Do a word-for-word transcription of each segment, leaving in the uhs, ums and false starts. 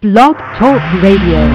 Blog Talk Radio.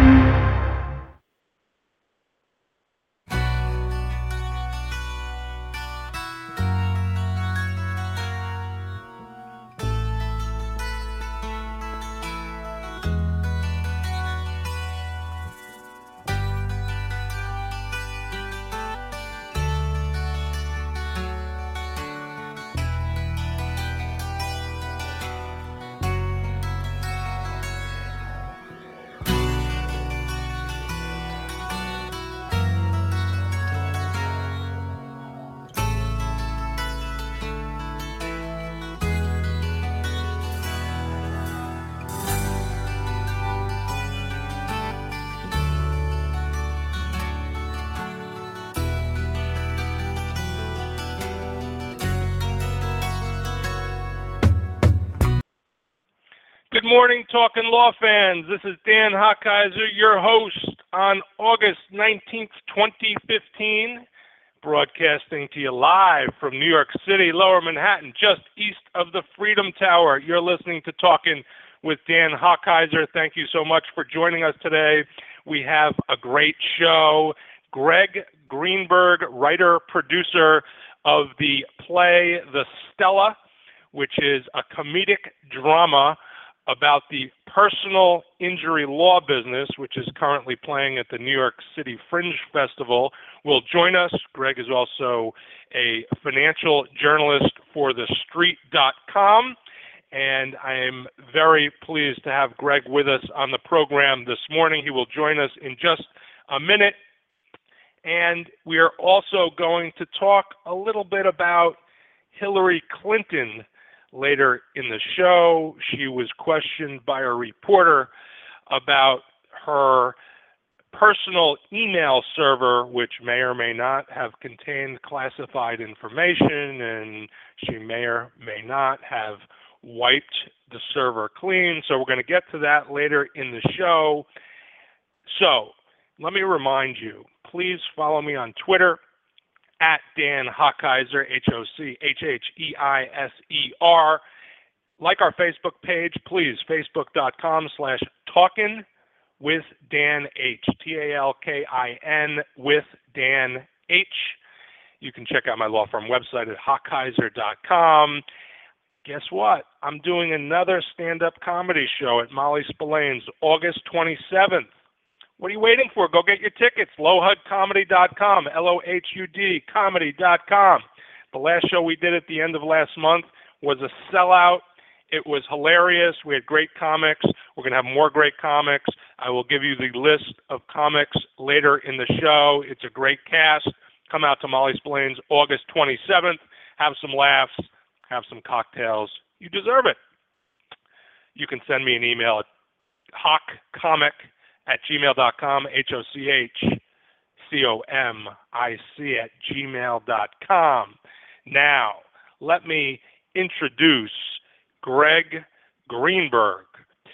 Good morning, Talking Law fans. This is Dan Hochheiser, your host on August nineteenth, twenty fifteen, broadcasting to you live from New York City, Lower Manhattan, just east of the Freedom Tower. You're listening to Talking with Dan Hochheiser. Thank you so much for joining us today. We have a great show. Greg Greenberg, writer, producer of the play The Stella, which is a comedic drama about the personal injury law business, which is currently playing at the New York City Fringe Festival, will join us. Greg is also a financial journalist for the street dot com, and I am very pleased to have Greg with us on the program this morning. He will join us in just a minute, and we are also going to talk a little bit about Hillary Clinton. Later in the show, she was questioned by a reporter about her personal email server, which may or may not have contained classified information, and she may or may not have wiped the server clean. So we're going to get to that later in the show. So let me remind you, please follow me on Twitter, at Dan Hochheiser, H O C H H E I S E R. Like our Facebook page, please, facebook.com slash talkin' with Dan H, T A L K I N with Dan H. You can check out my law firm website at hochheiser dot com. Guess what? I'm doing another stand-up comedy show at Molly Spillane's August twenty-seventh. What are you waiting for? Go get your tickets, lohud comedy dot com, L O H U D comedy dot com. The last show we did at the end of last month was a sellout. It was hilarious. We had great comics. We're going to have more great comics. I will give you the list of comics later in the show. It's a great cast. Come out to Molly Spillane's August twenty-seventh. Have some laughs. Have some cocktails. You deserve it. You can send me an email at hochcomic at gmail dot com, H O C H C O M I C at gmail dot com. Now, let me introduce Greg Greenberg.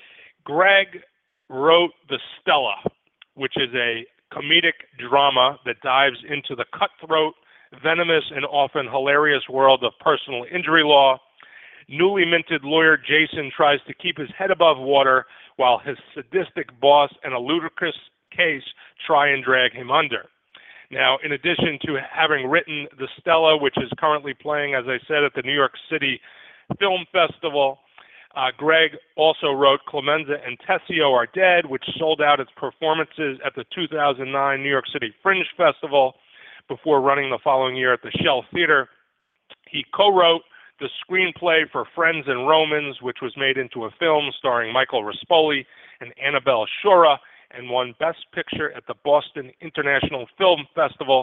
Greg wrote The Stella, which is a comedic drama that dives into the cutthroat, venomous, and often hilarious world of personal injury law. Newly minted lawyer Jason tries to keep his head above water while his sadistic boss and a ludicrous case try and drag him under. Now, in addition to having written The Stella, which is currently playing, as I said, at the New York City Film Festival, uh, Greg also wrote Clemenza and Tessio Are Dead, which sold out its performances at the two thousand nine New York City Fringe Festival before running the following year at the Shell Theater. He co-wrote the screenplay for Friends and Romans, which was made into a film starring Michael Rispoli and Annabelle Shura, and won Best Picture at the Boston International Film Festival.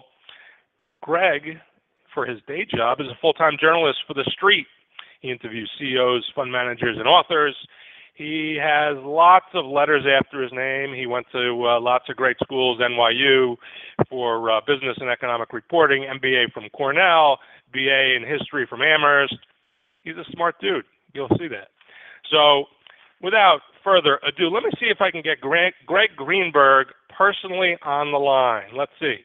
Greg, for his day job, is a full-time journalist for The Street. He interviews C E Os, fund managers, and authors. He has lots of letters after his name. He went to uh, lots of great schools, N Y U for uh, business and economic reporting, M B A from Cornell, B A in history from Amherst. He's a smart dude. You'll see that. So without further ado, let me see if I can get Greg, Greg Greenberg personally on the line. Let's see.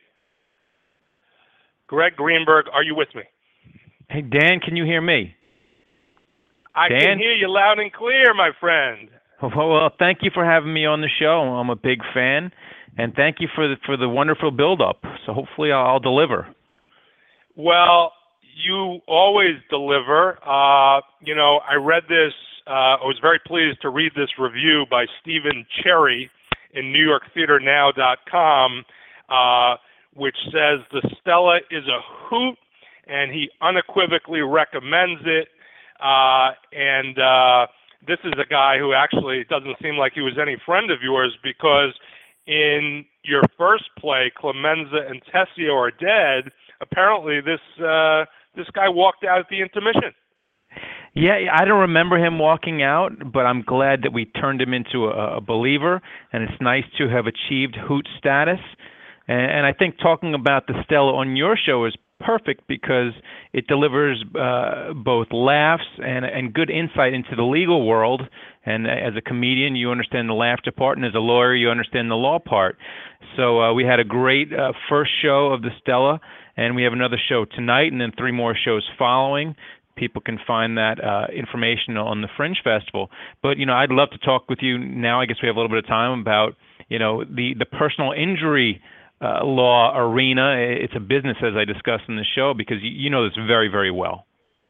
Greg Greenberg, are you with me? Hey, Dan, can you hear me? I Dan? can hear you loud and clear, my friend. Well, well, thank you for having me on the show. I'm a big fan, and thank you for the, for the wonderful build-up. So hopefully I'll, I'll deliver. Well, you always deliver. Uh, you know, I read this. Uh, I was very pleased to read this review by Stephen Cherry in New York Theater Now dot com, uh, which says the Stella is a hoot, and he unequivocally recommends it. Uh, and uh, this is a guy who actually doesn't seem like he was any friend of yours, because in your first play, Clemenza and Tessio Are Dead, apparently this uh, this guy walked out at the intermission. Yeah, I don't remember him walking out, but I'm glad that we turned him into a, a believer, and it's nice to have achieved hoot status. And, and I think talking about the Stella on your show is perfect because it delivers uh, both laughs and, and good insight into the legal world. And as a comedian, you understand the laughter part, and as a lawyer, you understand the law part. So uh, we had a great uh, first show of the Stella, and we have another show tonight, and then three more shows following. People can find that uh, information on the Fringe Festival. But, you know, I'd love to talk with you now. I guess we have a little bit of time about, you know, the, the personal injury uh, law arena. It's a business, as I discussed in the show, because you, you know this very, very well.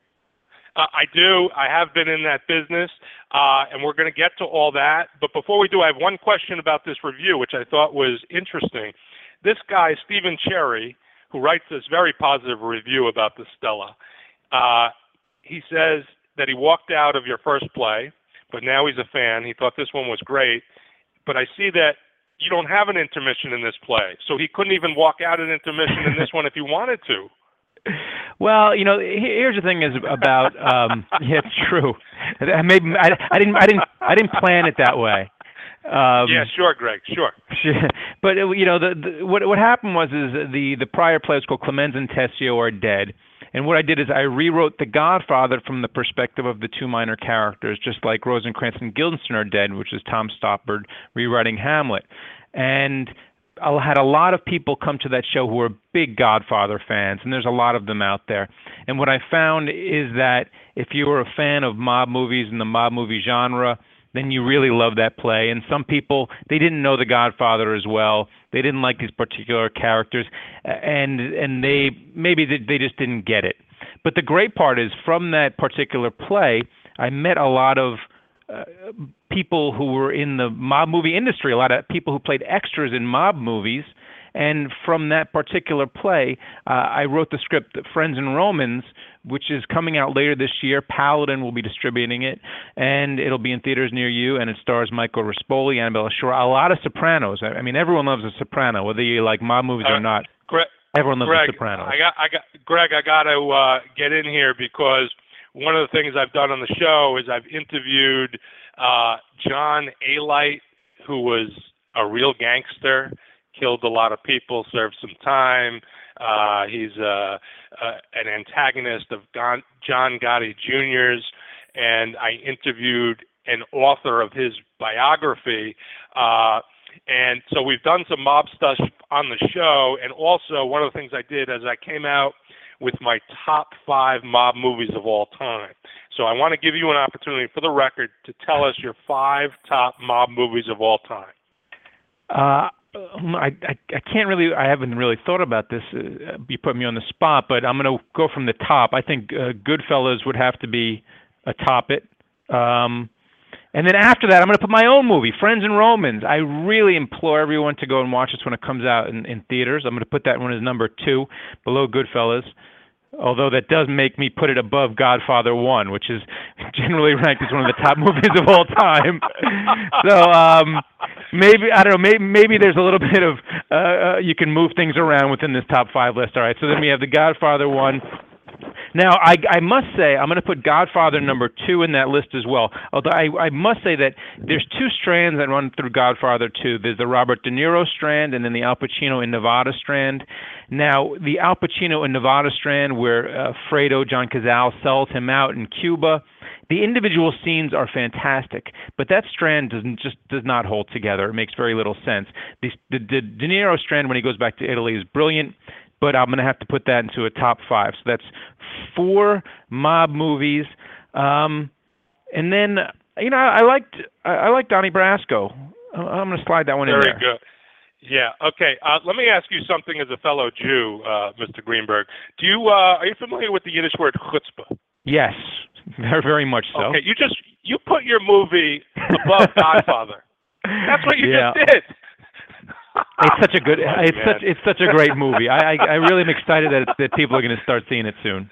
Uh, I do. I have been in that business, uh, and we're going to get to all that. But before we do, I have one question about this review, which I thought was interesting. This guy, Stephen Cherry, who writes this very positive review about the Stella, uh, he says that he walked out of your first play, but now he's a fan. He thought this one was great. But I see that you don't have an intermission in this play, so he couldn't even walk out an intermission in this one if he wanted to. Well, you know, here's the thing is about um, yeah, it's true. Maybe I, I didn't, I didn't, I didn't plan it that way. Um, yeah, sure, Greg, sure. But you know, the, the what what happened was is the the prior play was called Clemenza and Tessio Are Dead, and what I did is I rewrote The Godfather from the perspective of the two minor characters, just like Rosencrantz and Guildenstern Are Dead, which is Tom Stoppard rewriting Hamlet, and I had a lot of people come to that show who were big Godfather fans, and there's a lot of them out there. And what I found is that if you were a fan of mob movies and the mob movie genre, then you really love that play. And some people, they didn't know The Godfather as well. They didn't like these particular characters, and and they maybe they, they just didn't get it. But the great part is, from that particular play, I met a lot of uh, people who were in the mob movie industry, a lot of people who played extras in mob movies. And from that particular play, uh, I wrote the script, Friends and Romans, which is coming out later this year. Paladin will be distributing it, and it'll be in theaters near you, and it stars Michael Rispoli, Annabella Shore, a lot of Sopranos. I mean, everyone loves a Soprano, whether you like mob movies uh, or not. Greg, everyone loves Greg, a Sopranos. I got, I got, Greg, I got to uh, get in here because one of the things I've done on the show is I've interviewed uh, John Alight, who was a real gangster, killed a lot of people, served some time. Uh, he's uh, uh, an antagonist of Gon- John Gotti Junior's, and I interviewed an author of his biography. Uh, and so we've done some mob stuff on the show, and also one of the things I did is I came out with my top five mob movies of all time. So I want to give you an opportunity, for the record, to tell us your five top mob movies of all time. Uh, I, I I can't really, I haven't really thought about this. Uh, you put me on the spot, but I'm going to go from the top. I think uh, Goodfellas would have to be atop it. Um, and then after that, I'm going to put my own movie, Friends and Romans. I really implore everyone to go and watch this when it comes out in, in theaters. I'm going to put that one as number two, below Goodfellas. Although that does make me put it above Godfather one, which is generally ranked as one of the top movies of all time. So um, maybe, I don't know, maybe, maybe there's a little bit of, uh, uh, you can move things around within this top five list. All right, so then we have the Godfather one. Now, I, I must say, I'm going to put Godfather number two in that list as well. Although I, I must say that there's two strands that run through Godfather two. There's the Robert De Niro strand and then the Al Pacino in Nevada strand. Now, the Al Pacino in Nevada strand, where uh, Fredo, John Cazale, sells him out in Cuba, the individual scenes are fantastic, but that strand doesn't just does not hold together. It makes very little sense. The, the, the De Niro strand, when he goes back to Italy, is brilliant, but I'm going to have to put that into a top five. So that's four mob movies. Um, and then You know, I liked I, I like Donnie Brasco. I'm going to slide that one in Very there. good. Yeah. Okay. Uh, let me ask you something as a fellow Jew, uh, Mister Greenberg. Do you uh, are you familiar with the Yiddish word chutzpah? Yes, very very much so. Okay. You just you put your movie above Godfather. That's what you yeah. just did. It's such a good. Funny, it's man. such. It's such a great movie. I I, I really am excited that that people are going to start seeing it soon.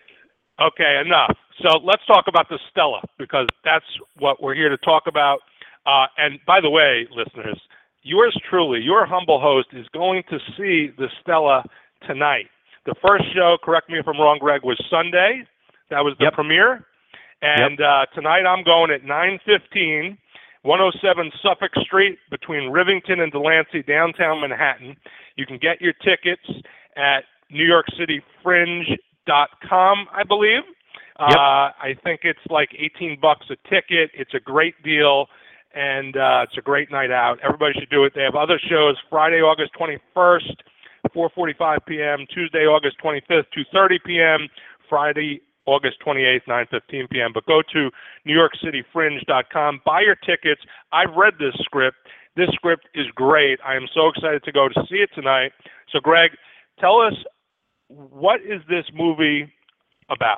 Okay, enough. So let's talk about the Stella, because that's what we're here to talk about. Uh, and by the way, listeners, yours truly, your humble host, is going to see the Stella tonight. The first show, correct me if I'm wrong, Greg, was Sunday. That was the Yep. premiere. And Yep. uh, tonight I'm going at nine fifteen, one oh seven Suffolk Street between Rivington and Delancey, downtown Manhattan. You can get your tickets at New York City Fringe dot com, I believe. Yep. Uh, I think it's like eighteen bucks a ticket. It's a great deal, and uh, it's a great night out. Everybody should do it. They have other shows: Friday, August twenty-first, four forty-five p.m., Tuesday, August twenty-fifth, two thirty p.m., Friday, August twenty-eighth, nine fifteen p.m. But go to New York City Fringe dot com. Buy your tickets. I've read this script. This script is great. I am so excited to go to see it tonight. So, Greg, tell us, what is this movie about?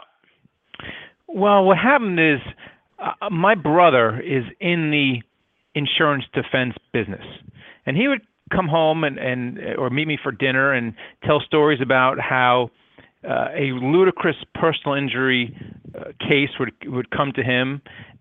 Well, what happened is uh, my brother is in the insurance defense business, and he would come home and, and or meet me for dinner and tell stories about how uh, a ludicrous personal injury uh, case would would come to him,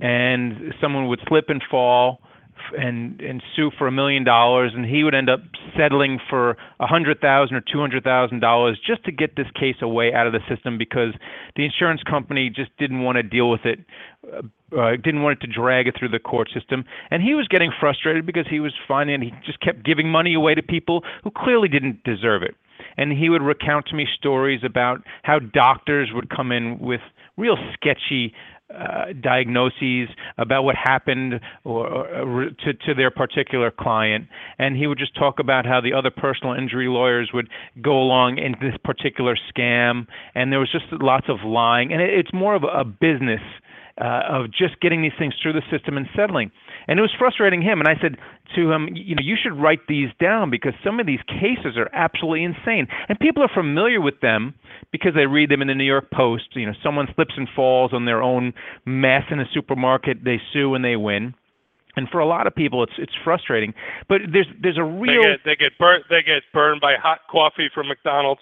and someone would slip and fall and and sue for a million dollars, and he would end up settling for a hundred thousand or two hundred thousand dollars just to get this case away out of the system, because the insurance company just didn't want to deal with it, uh, uh, didn't want it to drag it through the court system. And he was getting frustrated because he was finding he just kept giving money away to people who clearly didn't deserve it. And he would recount to me stories about how doctors would come in with real sketchy Uh, diagnoses about what happened or, or to, to their particular client, and he would just talk about how the other personal injury lawyers would go along in this particular scam, and there was just lots of lying, and it, it's more of a business uh, of just getting these things through the system and settling. And it was frustrating him, and I said to him, you know, you should write these down, because some of these cases are absolutely insane, and people are familiar with them because they read them in the New York Post. You know, someone slips and falls on their own mess in a supermarket, they sue and they win. And for a lot of people, it's it's frustrating. But there's there's a real they get they get burnt they get burned by hot coffee from McDonald's.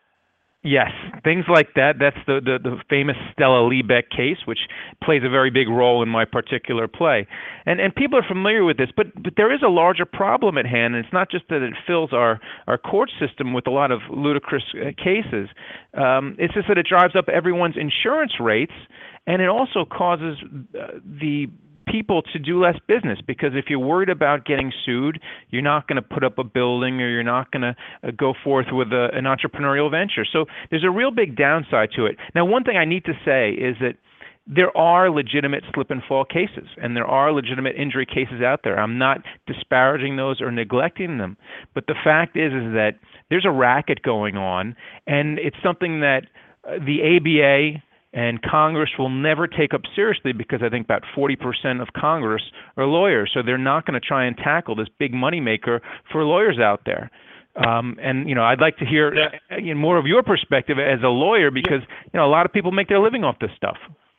Yes, things like that. That's the, the, the famous Stella Liebeck case, which plays a very big role in my particular play. And and people are familiar with this, but but there is a larger problem at hand, and it's not just that it fills our, our court system with a lot of ludicrous uh, cases. Um, it's just that it drives up everyone's insurance rates, and it also causes uh, the people to do less business, because if you're worried about getting sued, you're not going to put up a building, or you're not going to uh, go forth with a, an entrepreneurial venture. So there's a real big downside to it. Now, one thing I need to say is that there are legitimate slip and fall cases, and there are legitimate injury cases out there. I'm not disparaging those or neglecting them, but the fact is is that there's a racket going on, and it's something that uh, the A B A and Congress will never take up seriously, because I think about forty percent of Congress are lawyers, so they're not going to try and tackle this big moneymaker for lawyers out there. Um, and, you know, I'd like to hear Yeah. you know, more of your perspective as a lawyer, because, you know, a lot of people make their living off this stuff.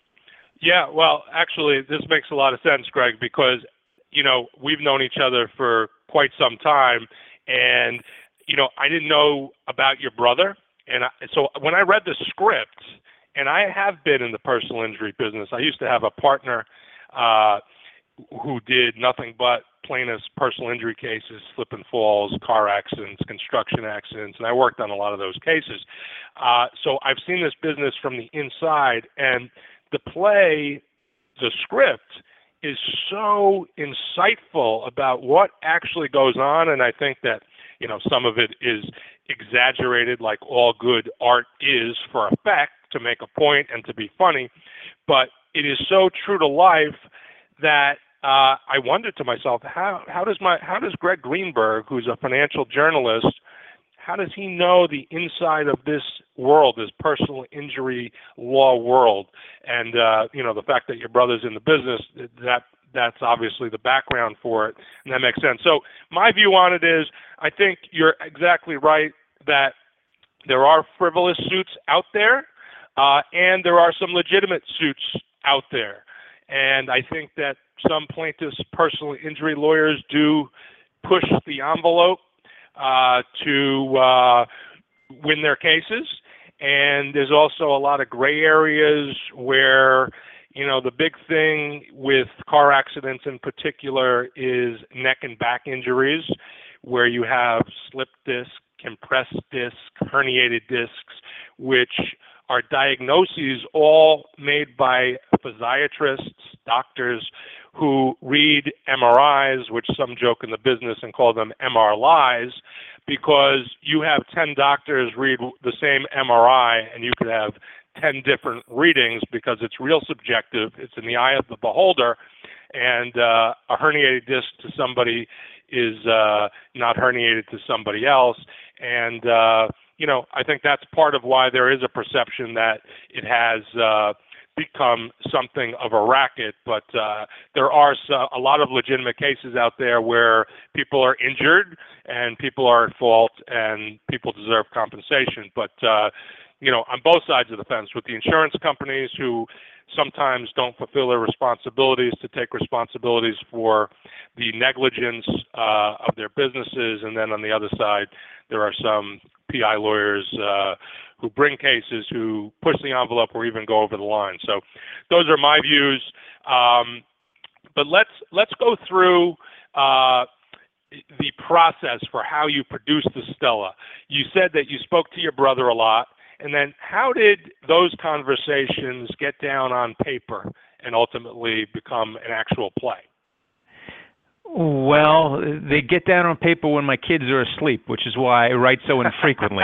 Yeah, well, actually, this makes a lot of sense, Greg, because, you know, we've known each other for quite some time, and, you know, I didn't know about your brother. And I, so when I read the script, and I have been in the personal injury business. I used to have a partner uh, who did nothing but plaintiffs' personal injury cases, slip and falls, car accidents, construction accidents, and I worked on a lot of those cases. Uh, so I've seen this business from the inside, and the play, the script, is so insightful about what actually goes on, and I think that, you know, some of it is exaggerated, like all good art is, for effect, to make a point and to be funny, but it is so true to life that uh, I wondered to myself, how how does my how does Greg Greenberg, who's a financial journalist, how does he know the inside of this world, this personal injury law world. And, uh, you know, the fact that your brother's in the business, that that's obviously the background for it, and that makes sense. So my view on it is, I think you're exactly right that there are frivolous suits out there, uh, and there are some legitimate suits out there. And I think that some plaintiffs' personal injury lawyers do push the envelope uh, to uh, win their cases. And there's also a lot of gray areas where, you know, the big thing with car accidents in particular is neck and back injuries, where you have slip disc, compressed disc, herniated discs, which are diagnoses all made by physiatrists, doctors who read M R Is, which some joke in the business and call them M R lies, because you have ten doctors read the same M R I and you could have ten different readings because it's real subjective. It's in the eye of the beholder, and uh, a herniated disc to somebody is uh, not herniated to somebody else. And, uh, you know, I think that's part of why there is a perception that it has uh, become something of a racket. But uh, there are so, a lot of legitimate cases out there where people are injured and people are at fault and people deserve compensation. But, uh, you know, on both sides of the fence, with the insurance companies who sometimes don't fulfill their responsibilities to take responsibilities for the negligence uh, of their businesses, and then on the other side, there are some P I lawyers uh, who bring cases, who push the envelope or even go over the line. So those are my views. Um, but let's let's go through uh, the process for how you produce the Stella. You said that you spoke to your brother a lot. And then how did those conversations get down on paper and ultimately become an actual play? Well, they get down on paper when my kids are asleep, which is why I write so infrequently.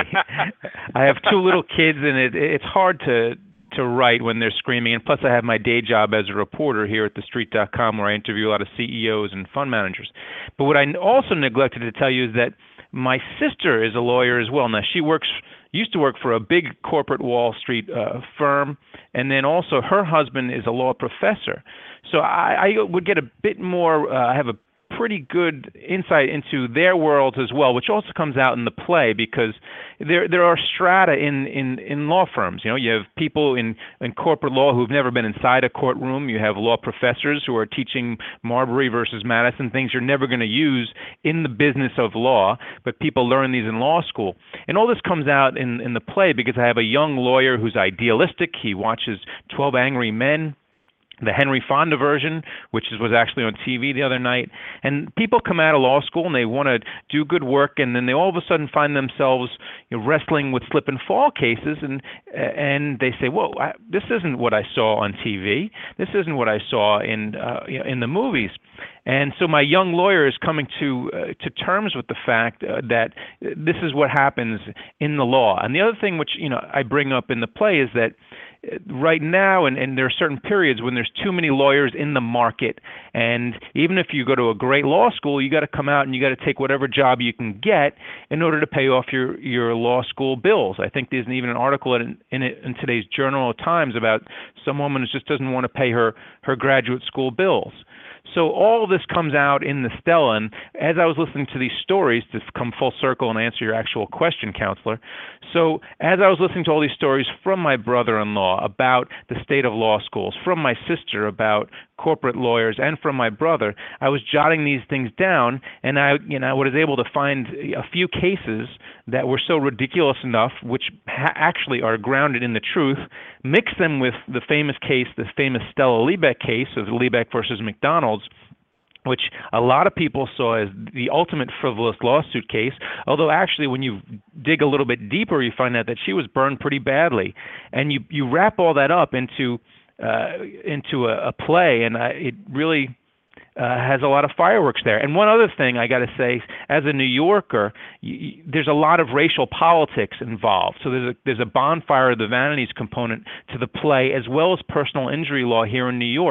I have two little kids, and it, it's hard to to write when they're screaming. And plus, I have my day job as a reporter here at the street dot com, where I interview a lot of C E Os and fund managers. But what I also neglected to tell you is that my sister is a lawyer as well. Now, she works used to work for a big corporate Wall Street uh, firm, and then also her husband is a law professor. So I, I would get a bit more, uh, I have a pretty good insight into their worlds as well, which also comes out in the play, because there there are strata in, in, in law firms. You know, you have people in, in corporate law who've never been inside a courtroom. You have law professors who are teaching Marbury versus Madison, things you're never going to use in the business of law, but people learn these in law school. And all this comes out in, in the play because I have a young lawyer who's idealistic. He watches twelve Angry Men, the Henry Fonda version, which is, was actually on T V the other night. And people come out of law school and they want to do good work, and then they all of a sudden find themselves, you know, wrestling with slip and fall cases, and and they say, "Whoa, I, this isn't what I saw on T V. This isn't what I saw in uh, you know, in the movies." And so my young lawyer is coming to uh, to terms with the fact uh, that this is what happens in the law. And the other thing which, you know, I bring up in the play is that right now, and, and there are certain periods when there's too many lawyers in the market, and even if you go to a great law school, you got to come out and you got to take whatever job you can get in order to pay off your, your law school bills. I think there's even an article in, in, in today's Journal Times about some woman who just doesn't want to pay her, her graduate school bills. So all of this comes out in the Stella, and as I was listening to these stories, to come full circle and answer your actual question, Counselor, so as I was listening to all these stories from my brother-in-law about the state of law schools, from my sister about corporate lawyers, and from my brother, I was jotting these things down, and I, you know, I was able to find a few cases that were so ridiculous enough, which ha- actually are grounded in the truth, mix them with the famous case, the famous Stella Liebeck case of Liebeck versus McDonald's, which a lot of people saw as the ultimate frivolous lawsuit case, although actually when you dig a little bit deeper, you find out that she was burned pretty badly. And you, you wrap all that up into uh, into a, a play, and I, it really uh, has a lot of fireworks there. And one other thing I got to say, as a New Yorker, you, you, there's a lot of racial politics involved. So there's a, there's a bonfire of the vanities component to the play, as well as personal injury law here in New York.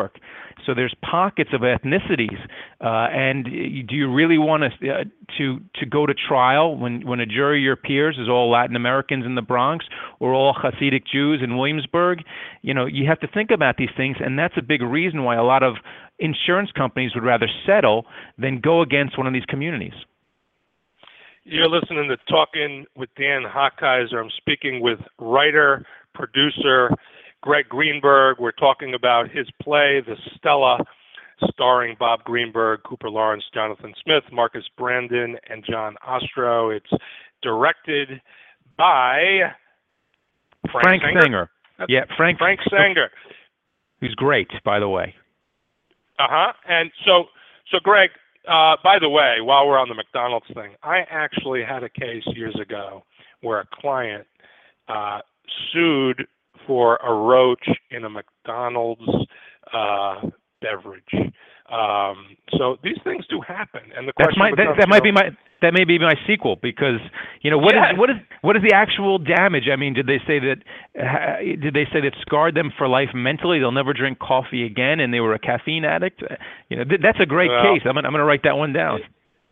So there's pockets of ethnicities, uh, and do you really want to uh, to to go to trial when when a jury of your peers is all Latin Americans in the Bronx or all Hasidic Jews in Williamsburg? You know, you have to think about these things, and that's a big reason why a lot of insurance companies would rather settle than go against one of these communities. You're listening to Talking with Dan Hochheiser. I'm speaking with writer, producer Greg Greenberg. We're talking about his play, The Stella, starring Bob Greenberg, Cooper Lawrence, Jonathan Smith, Marcus Brandon, and John Ostro. It's directed by Frank, Frank Sanger. Sanger. Yeah, Frank Frank Sanger, who's great, by the way. Uh huh. And so, so Greg. Uh, by the way, while we're on the McDonald's thing, I actually had a case years ago where a client uh, sued for a roach in a McDonald's uh, beverage. Um, so these things do happen, and the question That's my, becomes, that, that might know, be my that may be my sequel, because you know what yes. is what is what is the actual damage? I mean, did they say that uh, did they say that scarred them for life mentally? They'll never drink coffee again, and they were a caffeine addict. You know, th- that's a great well, case. I'm gonna, I'm going to write that one down.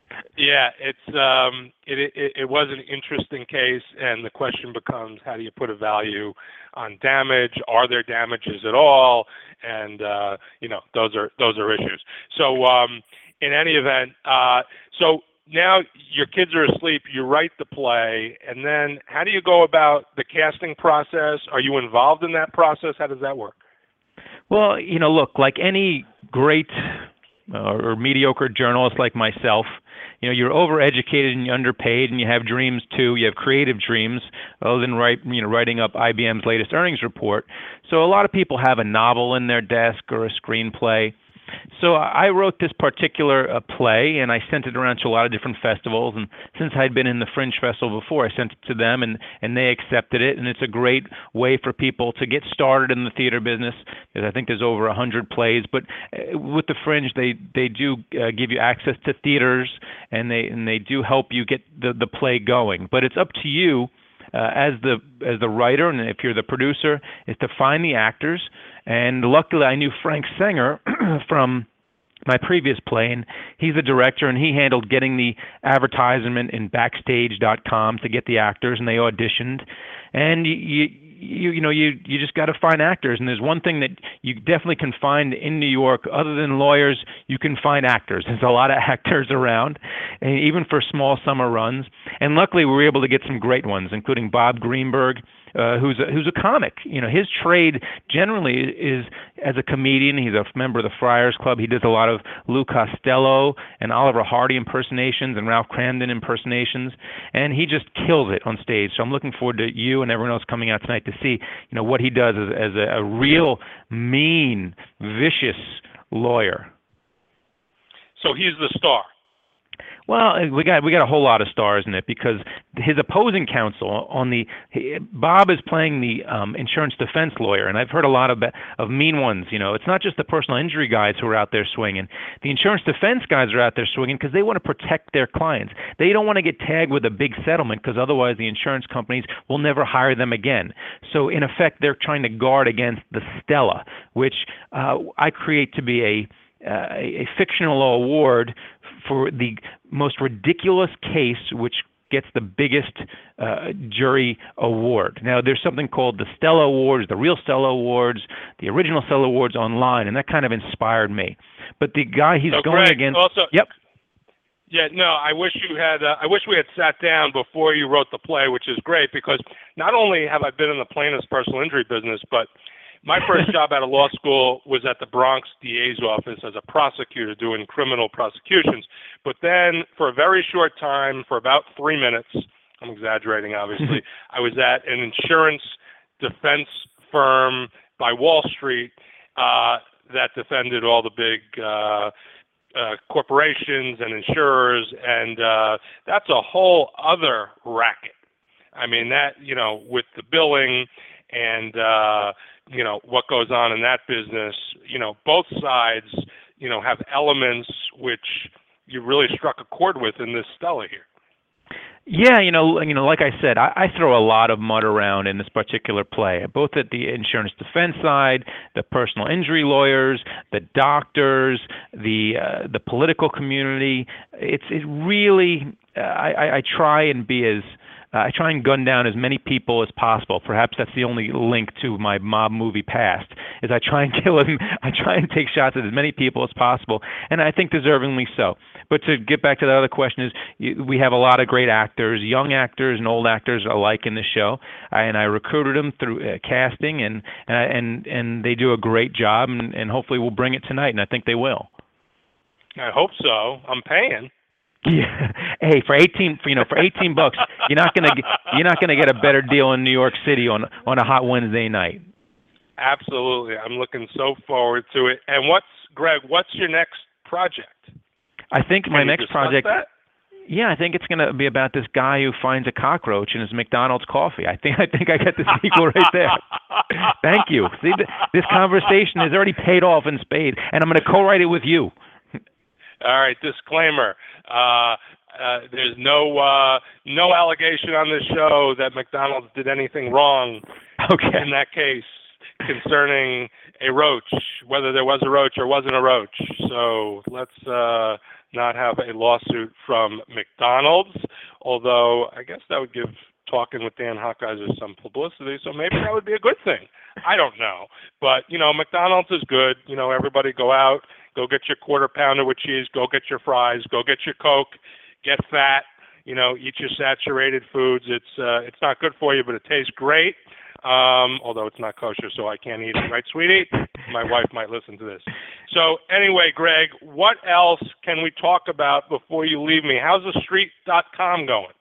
Yeah, it's um, it, it it was an interesting case, and the question becomes, how do you put a value on damage? Are there damages at all? And uh, you know, those are those are issues. So um, in any event, uh, so now your kids are asleep. You write the play, and then how do you go about the casting process? Are you involved in that process? How does that work? Well, you know, look, like any great uh, or mediocre journalist like myself, you know, you're overeducated and you're underpaid, and you have dreams too. You have creative dreams, other than write, you know, writing up I B M's latest earnings report. So a lot of people have a novel in their desk or a screenplay. So I wrote this particular uh, play, and I sent it around to a lot of different festivals. And since I'd been in the Fringe Festival before, I sent it to them, and, and they accepted it. And it's a great way for people to get started in the theater business, because I think there's over one hundred plays. But uh, with the Fringe, they they do uh, give you access to theaters, and they and they do help you get the, the play going. But it's up to you. Uh, as the as the writer, and if you're the producer, is to find the actors. And luckily, I knew Frank Sanger from my previous play, and he's the director, and he handled getting the advertisement in Backstage dot com to get the actors, and they auditioned. And you you you, you know you you just got to find actors. And there's one thing that you definitely can find in New York, other than lawyers, you can find actors. There's a lot of actors around, and even for small summer runs. And luckily, we were able to get some great ones, including Bob Greenberg, uh, who's a, who's a comic. You know, his trade generally is as a comedian. He's a member of the Friars Club. He does a lot of Lou Costello and Oliver Hardy impersonations and Ralph Cramden impersonations, and he just kills it on stage. So I'm looking forward to you and everyone else coming out tonight to see, you know, what he does as, as a, a real mean, vicious lawyer. So he's the star. Well, we got we got a whole lot of stars in it, because his opposing counsel on the he, Bob is playing the um, insurance defense lawyer, and I've heard a lot of of mean ones. You know, it's not just the personal injury guys who are out there swinging. The insurance defense guys are out there swinging because they want to protect their clients. They don't want to get tagged with a big settlement, because otherwise the insurance companies will never hire them again. So in effect, they're trying to guard against the Stella, which uh, I create to be a uh, a fictional award for the most ridiculous case, which gets the biggest uh, jury award. Now, there's something called the Stella Awards, the real Stella Awards, the original Stella Awards online, and that kind of inspired me. But the guy he's so going Greg, against... Also, yep. Yeah, no, I wish you had. Uh, I wish we had sat down before you wrote the play, which is great, because not only have I been in the plaintiff's personal injury business, but my first job out of law school was at the Bronx D A's office as a prosecutor doing criminal prosecutions. But then for a very short time, for about three minutes, I'm exaggerating obviously, I was at an insurance defense firm by Wall Street uh, that defended all the big uh, uh, corporations and insurers, and uh, that's a whole other racket. I mean, that, you know, with the billing and uh, you know, what goes on in that business, you know, both sides, you know, have elements which you really struck a chord with in this Stella here. Yeah, you know, you know, like I said, I, I throw a lot of mud around in this particular play, both at the insurance defense side, the personal injury lawyers, the doctors, the uh, the political community. It's it really. Uh, I, I try and be as uh, I try and gun down as many people as possible. Perhaps that's the only link to my mob movie past. Is I try and kill them. I try and take shots at as many people as possible, and I think deservingly so. But to get back to the other question is, we have a lot of great actors, young actors and old actors alike in the show, and I recruited them through uh, casting, and and and they do a great job, and, and hopefully we'll bring it tonight, and I think they will. I hope so. I'm paying. Yeah. Hey, for eighteen, for, you know, for eighteen bucks, you're not gonna get, you're not gonna get a better deal in New York City on on a hot Wednesday night. Absolutely, I'm looking so forward to it. And what's Greg? What's your next project? I think Can my you next discuss project. that? Yeah, I think it's going to be about this guy who finds a cockroach in his McDonald's coffee. I think I think I got the sequel right there. Thank you. See, th- this conversation is already paid off in spades, and I'm going to co-write it with you. All right, disclaimer. Uh, uh, there's no uh, no allegation on this show that McDonald's did anything wrong Okay. in that case concerning a roach, whether there was a roach or wasn't a roach. So let's uh, not have a lawsuit from McDonald's, although I guess that would give Talking with Dan Hochheiser some publicity, so maybe that would be a good thing. I don't know. But, you know, McDonald's is good. You know, everybody go out, go get your quarter pounder with cheese, go get your fries, go get your Coke, get fat, you know, eat your saturated foods. It's uh, it's not good for you, but it tastes great, um, although it's not kosher, so I can't eat it. Right, sweetie? My wife might listen to this. So anyway, Greg, what else can we talk about before you leave me? How's the street dot com going?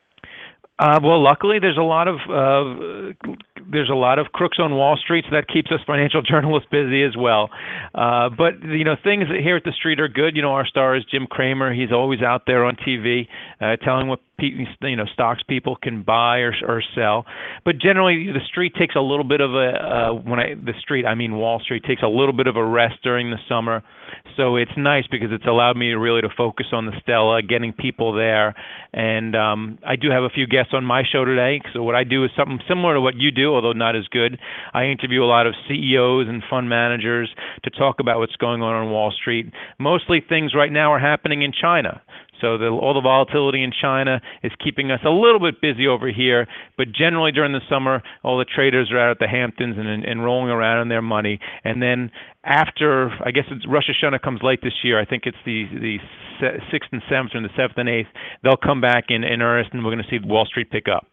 Uh, well, luckily, there's a lot of uh, there's a lot of crooks on Wall Street, so that keeps us financial journalists busy as well. Uh, but you know, things here at the Street are good. You know, our star is Jim Cramer. He's always out there on T V, uh, telling what pe- you know stocks people can buy or or sell. But generally, the Street takes a little bit of a uh, when I the Street, I mean Wall Street, takes a little bit of a rest during the summer. So it's nice because it's allowed me to really to focus on the Stella, getting people there. And um, I do have a few guests on my show today. So what I do is something similar to what you do, although not as good. I interview a lot of C E Os and fund managers to talk about what's going on on Wall Street. Mostly things right now are happening in China. So the, all the volatility in China is keeping us a little bit busy over here. But generally during the summer, all the traders are out at the Hamptons and, and rolling around in their money. And then after, I guess it's Rosh Hashanah comes late this year. I think it's the the sixth and seventh and the seventh and eighth. They'll come back in, in earnest, and we're going to see Wall Street pick up.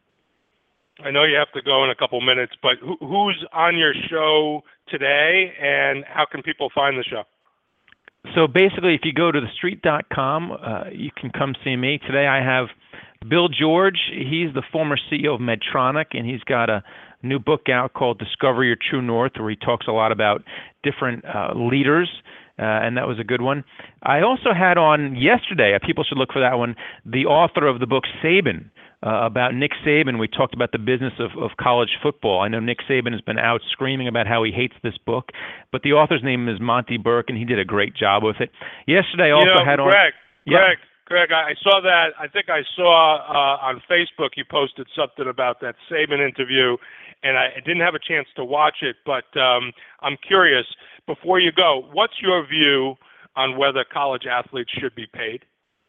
I know you have to go in a couple minutes, but who, who's on your show today, and how can people find the show? So basically, if you go to the street dot com, uh, you can come see me. Today I have Bill George. He's the former C E O of Medtronic, and he's got a new book out called Discover Your True North, where he talks a lot about different uh, leaders, uh, and that was a good one. I also had on yesterday, uh, people should look for that one, the author of the book Saban, uh, about Nick Saban. We talked about the business of, of college football. I know Nick Saban has been out screaming about how he hates this book, but the author's name is Monty Burke, and he did a great job with it. Yesterday I also you know, had on... Greg, yeah. Greg, Greg, I saw that. I think I saw uh, on Facebook you posted something about that Saban interview, and I didn't have a chance to watch it, but um, I'm curious. Before you go, what's your view on whether college athletes should be paid?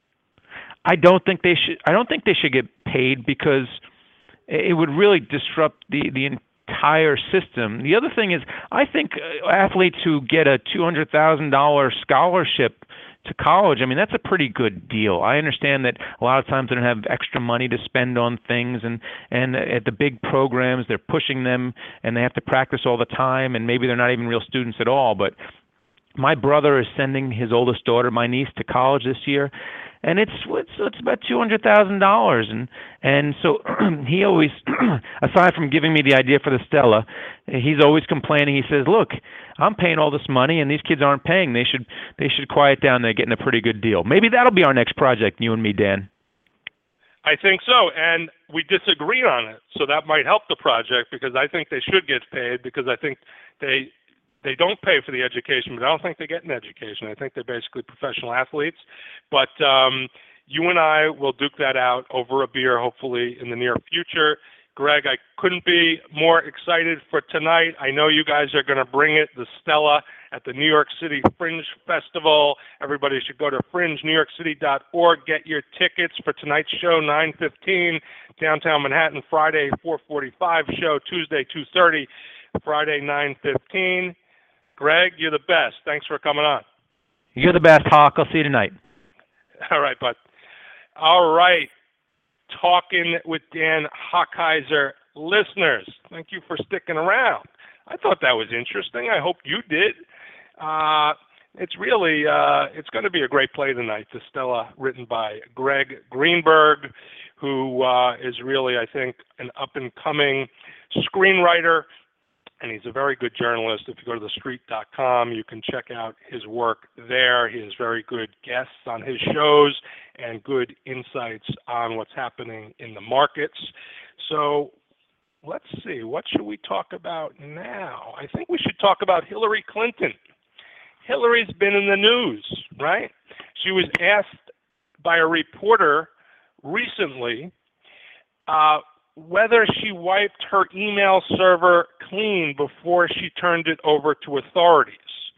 I don't think they should. I don't think they should get paid because it would really disrupt the the entire system. The other thing is, I think athletes who get a two hundred thousand dollars scholarship to college, I mean, that's a pretty good deal. I understand that a lot of times they don't have extra money to spend on things, and, and at the big programs, they're pushing them, and they have to practice all the time, and maybe they're not even real students at all. But my brother is sending his oldest daughter, my niece, to college this year, and it's it's, it's about two hundred thousand dollars, and and so he always, aside from giving me the idea for the Stella, he's always complaining. He says, "Look, I'm paying all this money, and these kids aren't paying. They should they should quiet down. They're getting a pretty good deal." Maybe that'll be our next project, you and me, Dan. I think so, and we disagree on it, so that might help the project because I think they should get paid because I think they. They don't pay for the education, but I don't think they get an education. I think they're basically professional athletes. But, um, you and I will duke that out over a beer, hopefully in the near future. Greg, I couldn't be more excited for tonight. I know you guys are going to bring it, the Stella, at the New York City Fringe Festival. Everybody should go to fringe new york city dot org, get your tickets for tonight's show, nine fifteen, downtown Manhattan, Friday, four forty-five show, Tuesday, two thirty, Friday, nine fifteen. Greg, you're the best. Thanks for coming on. You're the best, Hawk. I'll see you tonight. All right, bud. All right. Talking with Dan Hochheiser. Listeners, thank you for sticking around. I thought that was interesting. I hope you did. Uh, it's really, uh, it's going to be a great play tonight, the Stella, written by Greg Greenberg, who uh, is really, I think, an up-and-coming screenwriter, and he's a very good journalist. If you go to the street dot com, you can check out his work there. He has very good guests on his shows and good insights on what's happening in the markets. So let's see, what should we talk about now? I think we should talk about Hillary Clinton. Hillary's been in the news, right? She was asked by a reporter recently uh, whether she wiped her email server clean before she turned it over to authorities.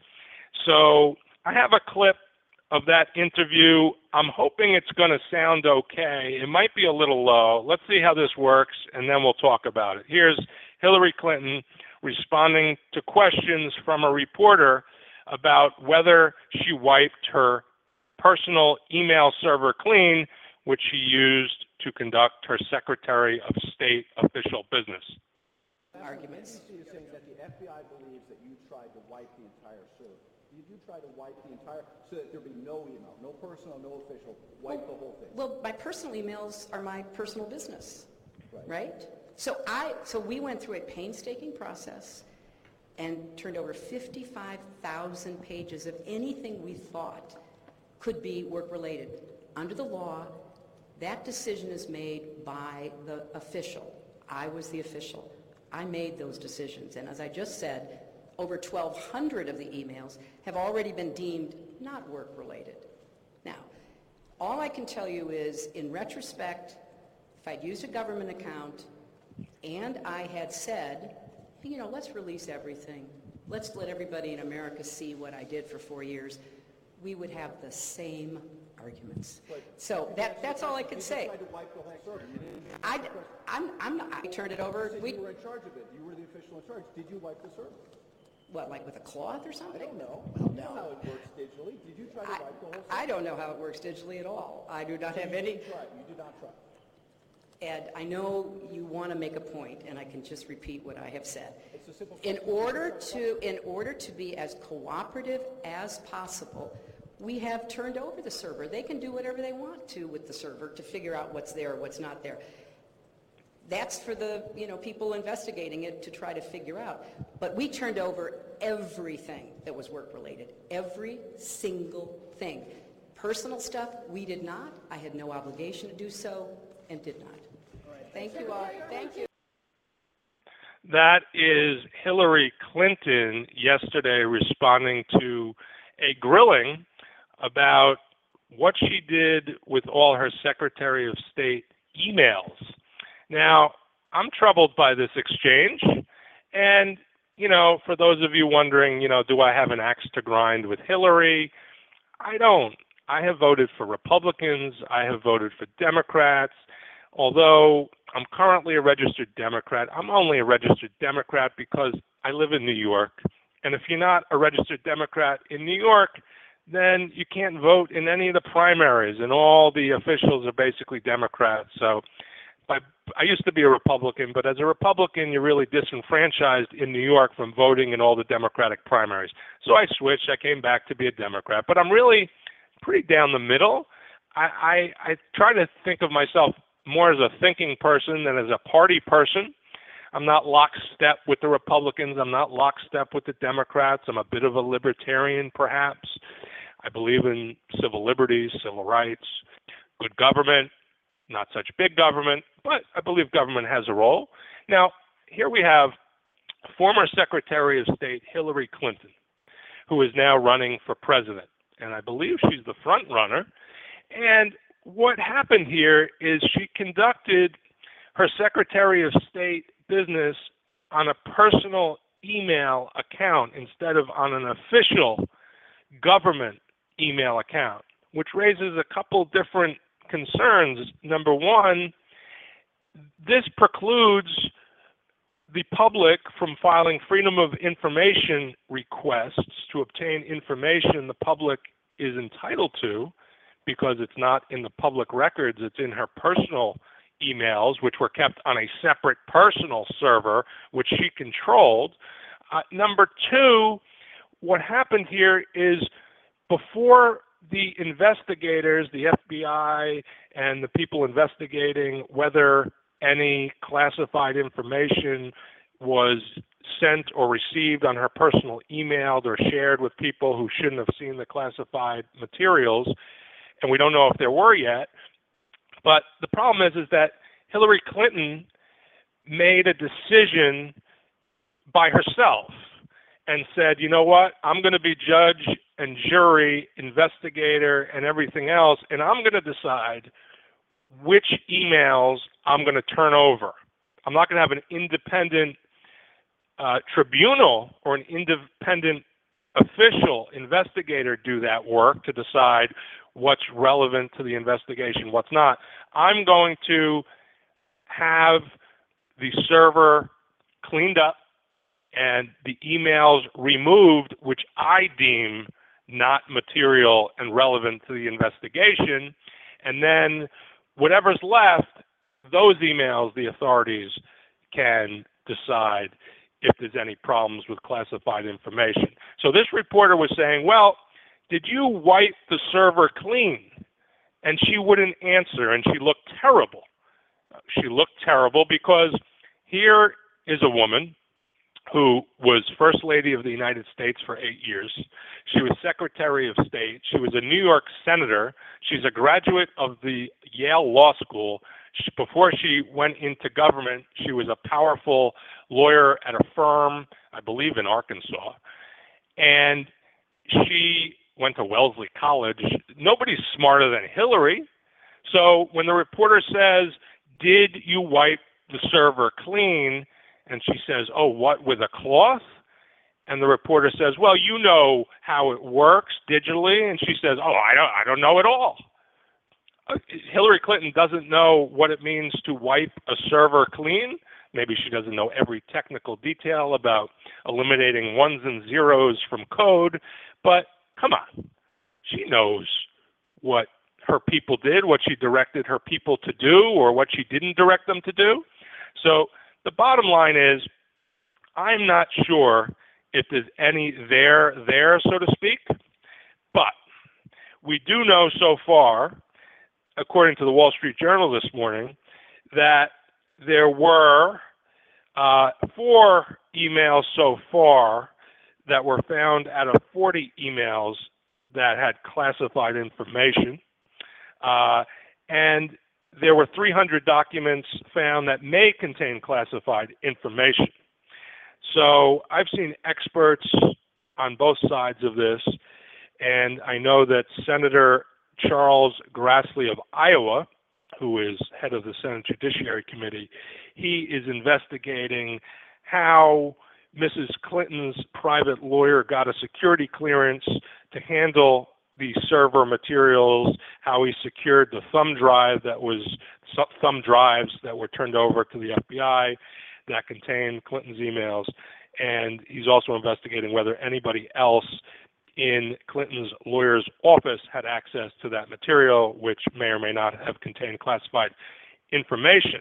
So I have a clip of that interview. I'm hoping it's going to sound okay. It might be a little low. Let's see how this works, and then we'll talk about it. Here's Hillary Clinton responding to questions from a reporter about whether she wiped her personal email server clean, which she used to conduct her Secretary of State official business. Arguments. You're saying that the F B I believes that you tried to wipe the entire server. Did you try to wipe the entire, so that there be no email, no personal, no official, wipe well, the whole thing? Well, my personal emails are my personal business, right? right? So I, so we went through a painstaking process and turned over fifty-five thousand pages of anything we thought could be work-related. Under the law, that decision is made by the official. I was the official. I made those decisions. And as I just said, over twelve hundred of the emails have already been deemed not work-related. Now, all I can tell you is, in retrospect, if I'd used a government account and I had said, you know, let's release everything, let's let everybody in America see what I did for four years, we would have the same arguments. But so that that's all I could say. You tried to wipe the whole server. You didn't I, I'm, I'm not, I turned it over. You, we, you were in charge of it. You were the official in charge. Did you wipe the server? What, like with a cloth or something? I don't know. Well, you know no. how it works digitally. Did you try to I, wipe the whole server? I don't know how it works digitally at all. I do not so have you any. Didn't try. You did not try. Ed, I know you want to make a point, and I can just repeat what I have said. It's a simple in order to, in order to be as cooperative as possible, we have turned over the server. They can do whatever they want to with the server to figure out what's there or what's not there. That's for the, you know, people investigating it to try to figure out. But we turned over everything that was work-related, every single thing. Personal stuff, we did not. I had no obligation to do so and did not. Thank you all. Thank you. That is Hillary Clinton yesterday responding to a grilling about what she did with all her Secretary of State emails. Now, I'm troubled by this exchange, and, you know, for those of you wondering, you know, do I have an axe to grind with Hillary? I don't. I have voted for Republicans. I have voted for Democrats. Although I'm currently a registered Democrat, I'm only a registered Democrat because I live in New York. And if you're not a registered Democrat in New York, then you can't vote in any of the primaries, and all the officials are basically Democrats. So I, I used to be a Republican, but as a Republican, you're really disenfranchised in New York from voting in all the Democratic primaries. So I switched. I came back to be a Democrat. But I'm really pretty down the middle. I, I, I try to think of myself more as a thinking person than as a party person. I'm not lockstep with the Republicans. I'm not lockstep with the Democrats. I'm a bit of a libertarian, perhaps. I believe in civil liberties, civil rights, good government, not such big government, but I believe government has a role. Now, here we have former Secretary of State Hillary Clinton, who is now running for president. And I believe she's the front runner. And what happened here is she conducted her Secretary of State business on a personal email account instead of on an official government email account, which raises a couple different concerns. Number one, this precludes the public from filing Freedom of Information requests to obtain information the public is entitled to, because it's not in the public records, it's in her personal emails, which were kept on a separate personal server, which she controlled. Uh, number two, what happened here is before the investigators, the F B I, and the people investigating whether any classified information was sent or received on her personal email or shared with people who shouldn't have seen the classified materials, and we don't know if there were yet. But the problem is, is that Hillary Clinton made a decision by herself and said, you know what, I'm going to be judge and jury, investigator, and everything else, and I'm going to decide which emails I'm going to turn over. I'm not going to have an independent uh, tribunal or an independent official investigator do that work to decide what's relevant to the investigation, what's not. I'm going to have the server cleaned up and the emails removed, which I deem not material and relevant to the investigation. And then whatever's left, those emails, the authorities can decide if there's any problems with classified information. So this reporter was saying, well, did you wipe the server clean? And she wouldn't answer, and she looked terrible. She looked terrible because here is a woman who was First Lady of the United States for eight years. She was Secretary of State. She was a New York Senator. She's a graduate of the Yale Law School. She, before she went into government, she was a powerful lawyer at a firm, I believe in Arkansas. And she went to Wellesley College. Nobody's smarter than Hillary. So when the reporter says, did you wipe the server clean? And she says, oh, what, with a cloth? And the reporter says, well, you know how it works digitally. And she says, oh, I don't, I don't know at all. Uh, Hillary Clinton doesn't know what it means to wipe a server clean. Maybe she doesn't know every technical detail about eliminating ones and zeros from code. But come on, she knows what her people did, what she directed her people to do, or what she didn't direct them to do. So the bottom line is, I'm not sure if there's any there there, so to speak, but we do know so far, according to the Wall Street Journal this morning, that there were uh, four emails so far that were found out of forty emails that had classified information. Uh, and there were three hundred documents found that may contain classified information. So I've seen experts on both sides of this, and I know that Senator Charles Grassley of Iowa, who is head of the Senate Judiciary Committee, he is investigating how Missus Clinton's private lawyer got a security clearance to handle the server materials, how he secured the thumb drive that was thumb drives that were turned over to the F B I that contained Clinton's emails. And he's also investigating whether anybody else in Clinton's lawyer's office had access to that material, which may or may not have contained classified information.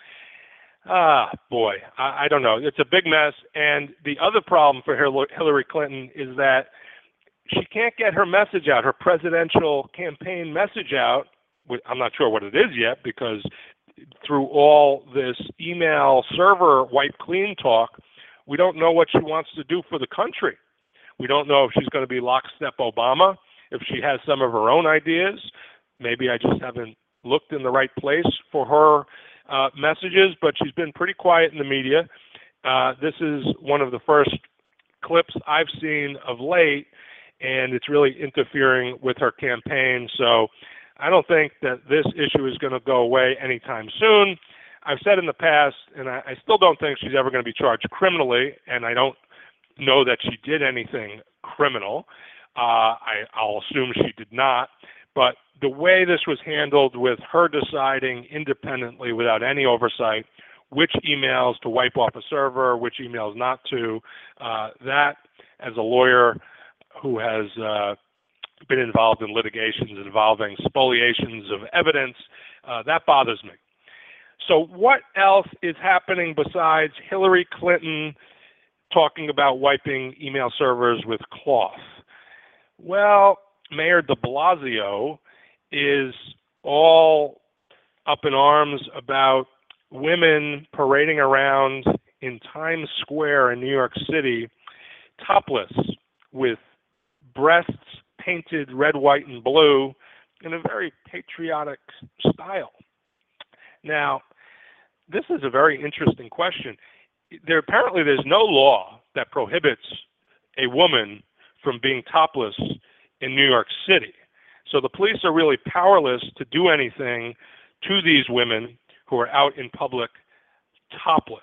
Ah, boy, I, I don't know. It's a big mess. And the other problem for Hillary Clinton is that she can't get her message out, her presidential campaign message out. I'm not sure what it is yet, because through all this email server wipe clean talk, we don't know what she wants to do for the country. We don't know if she's going to be lockstep Obama, if she has some of her own ideas. Maybe I just haven't looked in the right place for her uh, messages, but she's been pretty quiet in the media. Uh, this is one of the first clips I've seen of late, and it's really interfering with her campaign. So I don't think that this issue is going to go away anytime soon. I've said in the past, and I, I still don't think she's ever going to be charged criminally, and I don't know that she did anything criminal. Uh, I, I'll assume she did not. But the way this was handled, with her deciding independently without any oversight which emails to wipe off a server, which emails not to, uh, that, as a lawyer who has uh, been involved in litigations involving spoliations of evidence, uh, that bothers me. So what else is happening besides Hillary Clinton talking about wiping email servers with cloth? Well, Mayor de Blasio is all up in arms about women parading around in Times Square in New York City topless with breasts painted red, white, and blue in a very patriotic style. Now, this is a very interesting question. There apparently there's no law that prohibits a woman from being topless in New York City. So the police are really powerless to do anything to these women who are out in public topless.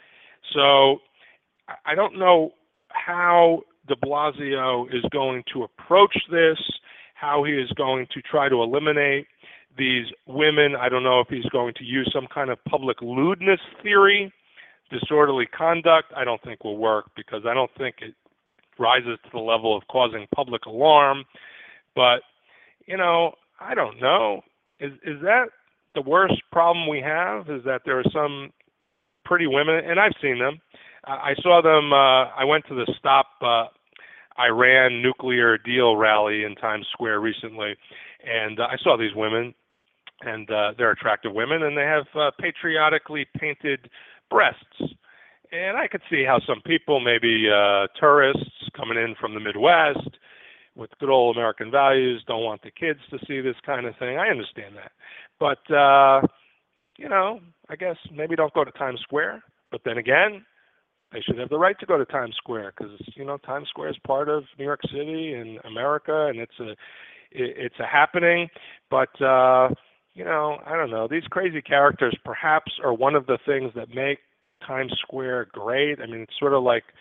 So I don't know how de Blasio is going to approach this, how he is going to try to eliminate these women. I don't know if he's going to use some kind of public lewdness theory. Disorderly conduct, I don't think will work, because I don't think it rises to the level of causing public alarm. But, you know, I don't know. Is is that the worst problem we have, is that there are some pretty women, and I've seen them. I saw them, uh, I went to the Stop uh, Iran Nuclear Deal rally in Times Square recently, and uh, I saw these women, and uh, they're attractive women, and they have uh, patriotically painted breasts. And I could see how some people, maybe uh, tourists coming in from the Midwest with good old American values, don't want the kids to see this kind of thing. I understand that. But, uh, you know, I guess maybe don't go to Times Square. But then again, they should have the right to go to Times Square, because, you know, Times Square is part of New York City and America, and it's a it's a happening. But, uh, you know, I don't know. These crazy characters perhaps are one of the things that make Times Square great. I mean, it's sort of like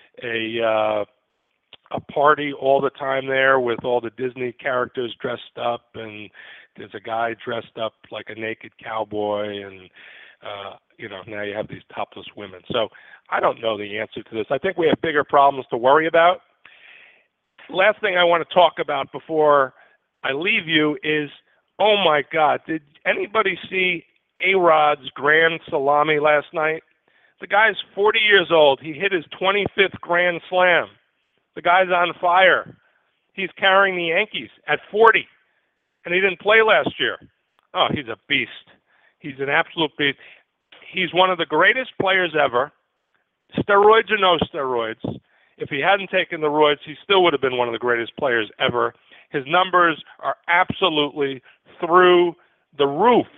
a uh, a party all the time there, with all the Disney characters dressed up, and there's a guy dressed up like a naked cowboy, and uh, you know, now you have these topless women. So I don't know the answer to this. I think we have bigger problems to worry about. Last thing I want to talk about before I leave you is, oh my God, did anybody see A-Rod's grand salami last night? The guy's forty years old. He hit his twenty-fifth grand slam. The guy's on fire. He's carrying the Yankees at forty, and he didn't play last year. Oh, he's a beast. He's an absolute beast. He's one of the greatest players ever, steroids or no steroids. If he hadn't taken the roids, he still would have been one of the greatest players ever. His numbers are absolutely through the roof.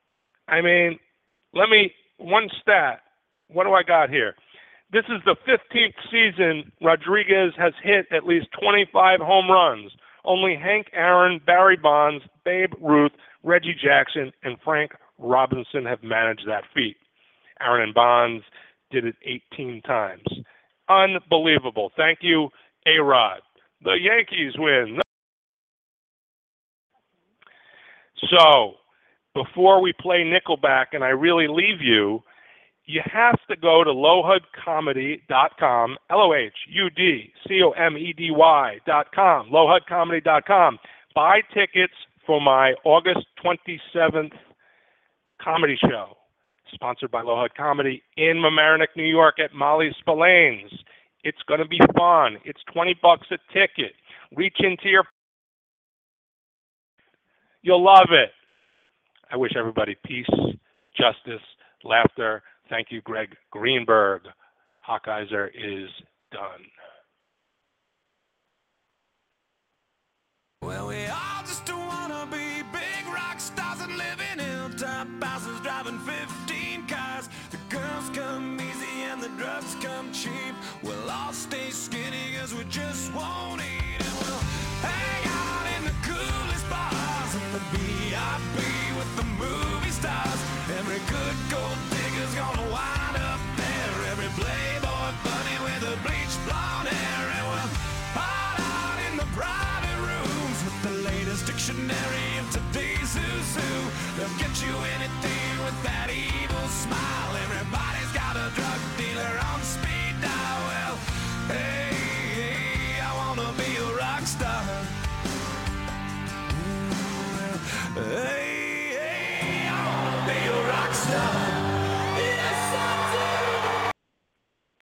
I mean, let me, one stat. What do I got here? This is the fifteenth season Rodriguez has hit at least twenty-five home runs. Only Hank Aaron, Barry Bonds, Babe Ruth, Reggie Jackson, and Frank Robinson have managed that feat. Aaron and Bonds did it eighteen times. Unbelievable. Thank you, A-Rod. The Yankees win. So, before we play Nickelback and I really leave you, you have to go to low hud comedy dot com, L O H U D C O M E D Y dot com, low hud comedy dot com. Buy tickets for my August twenty-seventh comedy show, sponsored by Low Hud Comedy, in Mamaroneck, New York at Molly Spillane's. It's going to be fun. It's twenty bucks a ticket. Reach into your... You'll love it. I wish everybody peace, justice, laughter. Thank you, Greg Greenberg. Hawkeyser is done. Well, we all just want to be big rock stars and live in hilltop houses, driving fifteen cars. The girls come easy and the drugs come cheap. We'll all stay skinny because we just won't eat. And we'll hang out in the coolest bars and the beach. Every good gold digger's gonna wind up there. Every playboy bunny with a bleached blonde hair. And we'll hide out in the private rooms with the latest dictionary of today's who's who. They'll get you anything with that evil smile. Everybody's got a drug dealer on speed dial. Well, hey, hey, I wanna be a rock star. Hey, hey, I wanna be a rock star.